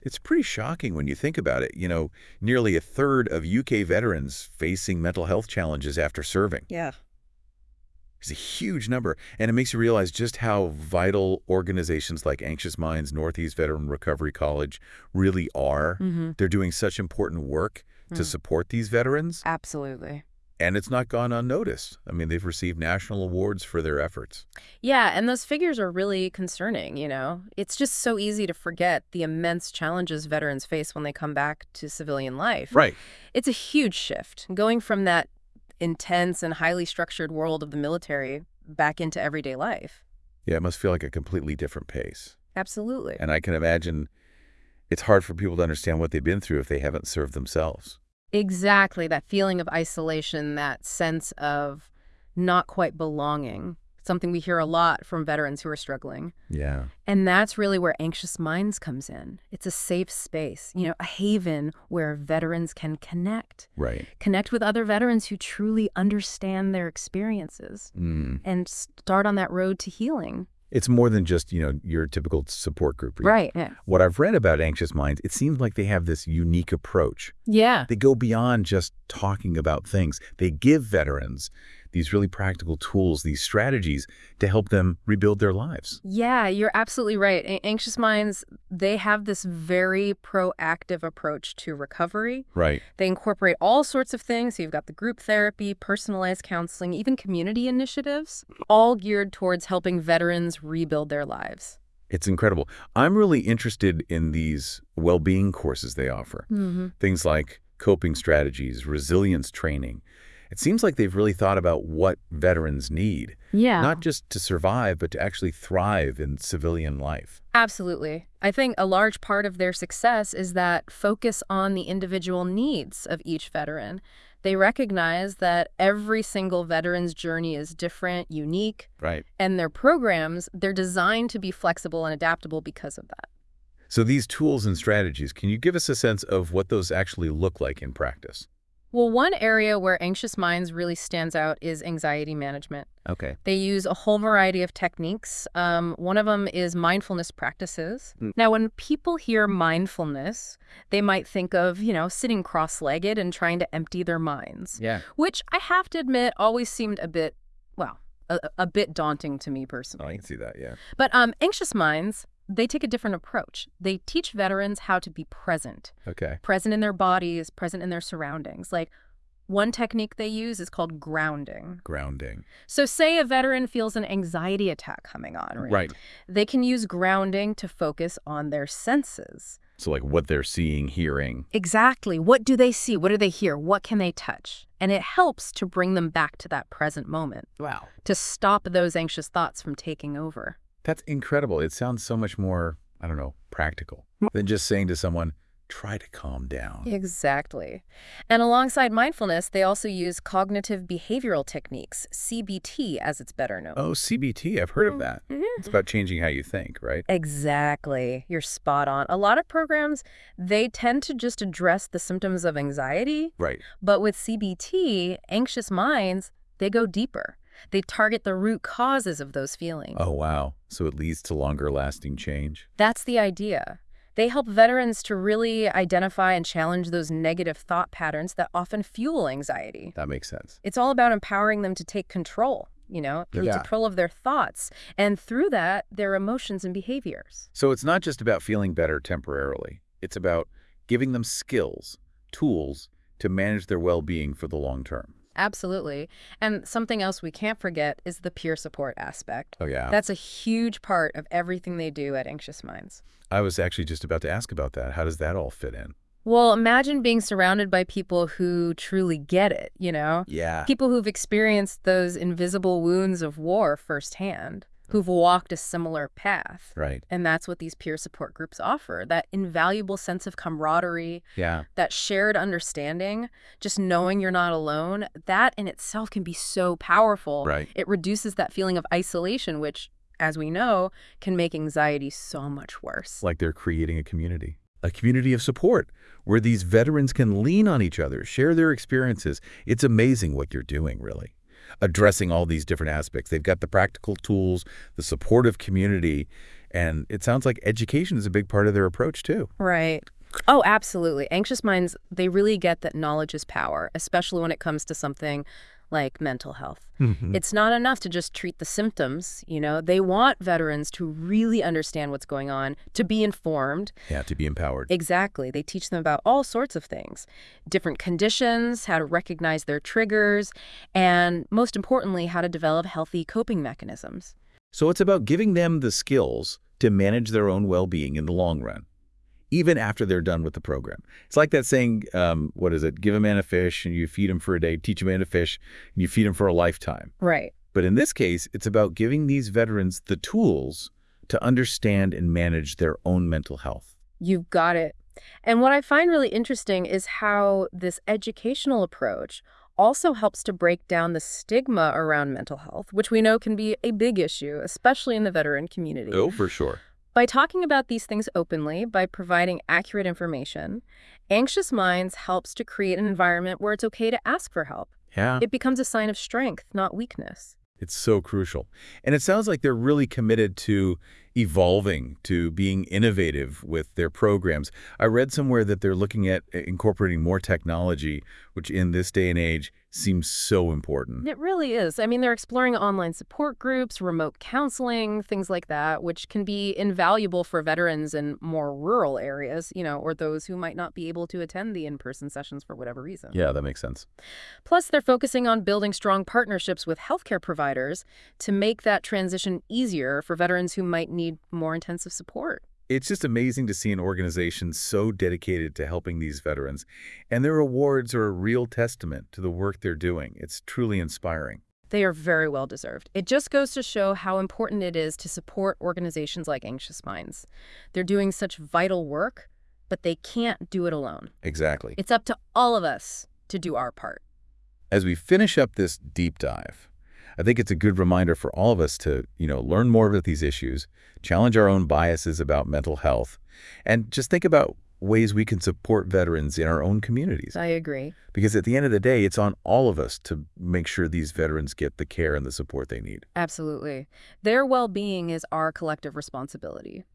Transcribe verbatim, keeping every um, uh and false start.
It's pretty shocking when you think about it. You know, nearly a third of U K veterans facing mental health challenges after serving. Yeah. It's a huge number, and it makes you realize just how vital organizations like Anxious Minds, Northeast Veteran Recovery College really are. Mm-hmm. They're doing such important work to support these veterans, Absolutely. and it's not gone unnoticed. I mean, they've received national awards for their efforts. Yeah, and those figures are really concerning, you know. It's just so easy to forget the immense challenges veterans face when they come back to civilian life. Right. It's a huge shift, going from that intense and highly structured world of the military back into everyday life. Yeah, it must feel like a completely different pace. Absolutely. And I can imagine it's hard for people to understand what they've been through if they haven't served themselves. Exactly, that feeling of isolation, that sense of not quite belonging, something we hear a lot from veterans who are struggling. Yeah. And that's really where Anxious Minds comes in. It's a safe space, you know, a haven where veterans can connect. Right. Connect with other veterans who truly understand their experiences Mm. and start on that road to healing. It's more than just, you know, your typical support group. Right. Yeah. What I've read about Anxious Minds, it seems like they have this unique approach. Yeah. They go beyond just talking about things. They give veterans these really practical tools, these strategies to help them rebuild their lives. Yeah, you're absolutely right. A- Anxious Minds, they have this very proactive approach to recovery. Right. They incorporate all sorts of things. So you've got the group therapy, personalized counseling, even community initiatives, all geared towards helping veterans rebuild their lives. It's incredible. I'm really interested in these well-being courses they offer. Mm-hmm. Things like coping strategies, resilience training. It seems like they've really thought about what veterans need, Yeah. not just to survive, but to actually thrive in civilian life. Absolutely. I think a large part of their success is that focus on the individual needs of each veteran. They recognize that every single veteran's journey is different, unique, Right. and their programs, they're designed to be flexible and adaptable because of that. So these tools and strategies, can you give us a sense of what those actually look like in practice? Well, one area where Anxious Minds really stands out is anxiety management. Okay. They use a whole variety of techniques. Um, one of them is mindfulness practices. Mm. Now, when people hear mindfulness, they might think of, you know, sitting cross-legged and trying to empty their minds, Yeah. which I have to admit always seemed a bit, well, a, a bit daunting to me personally. I can see that, yeah. But um, Anxious Minds, they take a different approach. They teach veterans how to be present, Okay. present in their bodies, present in their surroundings. Like, one technique they use is called grounding. Grounding. So say a veteran feels an anxiety attack coming on, right? Right. They can use grounding to focus on their senses. So like what they're seeing, hearing. Exactly. What do they see? What do they hear? What can they touch? And it helps to bring them back to that present moment, Wow. to stop those anxious thoughts from taking over. That's incredible. It sounds so much more, I don't know, practical than just saying to someone, try to calm down. Exactly. And alongside mindfulness, they also use cognitive behavioral techniques, C B T as it's better known. Oh, C B T. I've heard of that. Mhm. It's about changing how you think, right? Exactly. You're spot on. A lot of programs, they tend to just address the symptoms of anxiety, Right. but with C B T, Anxious Minds, they go deeper. They target the root causes of those feelings. Oh, wow. So it leads to longer lasting change. That's the idea. They help veterans to really identify and challenge those negative thought patterns that often fuel anxiety. That makes sense. It's all about empowering them to take control, you know, Yeah. control of their thoughts, and through that, their emotions and behaviors. So it's not just about feeling better temporarily. It's about giving them skills, tools to manage their well-being for the long term. Absolutely. And something else we can't forget is the peer support aspect. Oh, yeah. That's a huge part of everything they do at Anxious Minds. I was actually just about to ask about that. How does that all fit in? Well, imagine being surrounded by people who truly get it, you know? Yeah. People who've experienced those invisible wounds of war firsthand, who've walked a similar path. Right. And that's what these peer support groups offer, that invaluable sense of camaraderie, Yeah. that shared understanding, just knowing you're not alone. That in itself can be so powerful. Right. It reduces that feeling of isolation, which, as we know, can make anxiety so much worse. Like they're creating a community. A community of support where these veterans can lean on each other, share their experiences. It's amazing what you're doing, really. Addressing all these different aspects. They've got the practical tools, the supportive community, And it sounds like education is a big part of their approach, too. Right. Oh, absolutely. Anxious minds, they really get that knowledge is power, especially when it comes to something like mental health. Mhm. It's not enough to just treat the symptoms, you know. They want veterans to really understand what's going on, to be informed. Yeah, to be empowered. Exactly. They teach them about all sorts of things, different conditions, how to recognize their triggers, and most importantly, how to develop healthy coping mechanisms. So it's about giving them the skills to manage their own well-being in the long run, even after they're done with the program. It's like that saying, um, what is it? Give a man a fish and you feed him for a day, teach a man to fish, and you feed him for a lifetime. Right. But in this case, it's about giving these veterans the tools to understand and manage their own mental health. You've got it. And what I find really interesting is how this educational approach also helps to break down the stigma around mental health, which we know can be a big issue, especially in the veteran community. Oh, for sure. By talking about these things openly, by providing accurate information, Anxious Minds helps to create an environment where it's okay to ask for help. Yeah. It becomes a sign of strength, not weakness. It's so crucial. And it sounds like they're really committed to evolving, to being innovative with their programs. I read somewhere that they're looking at incorporating more technology, which in this day and age seems so important. It really is. I mean, they're exploring online support groups, remote counseling, things like that, which can be invaluable for veterans in more rural areas, you know, or those who might not be able to attend the in-person sessions for whatever reason. Yeah, that makes sense. Plus, they're focusing on building strong partnerships with healthcare providers to make that transition easier for veterans who might need more intensive support. It's just amazing to see an organization so dedicated to helping these veterans, and their awards are a real testament to the work they're doing. It's truly inspiring. They are very well deserved. It just goes to show how important it is to support organizations like Anxious Minds. They're doing such vital work, but they can't do it alone. Exactly. It's up to all of us to do our part. As we finish up this deep dive, I think it's a good reminder for all of us to, you know, learn more about these issues, challenge our own biases about mental health, and just think about ways we can support veterans in our own communities. I agree. Because at the end of the day, it's on all of us to make sure these veterans get the care and the support they need. Absolutely. Their well-being is our collective responsibility.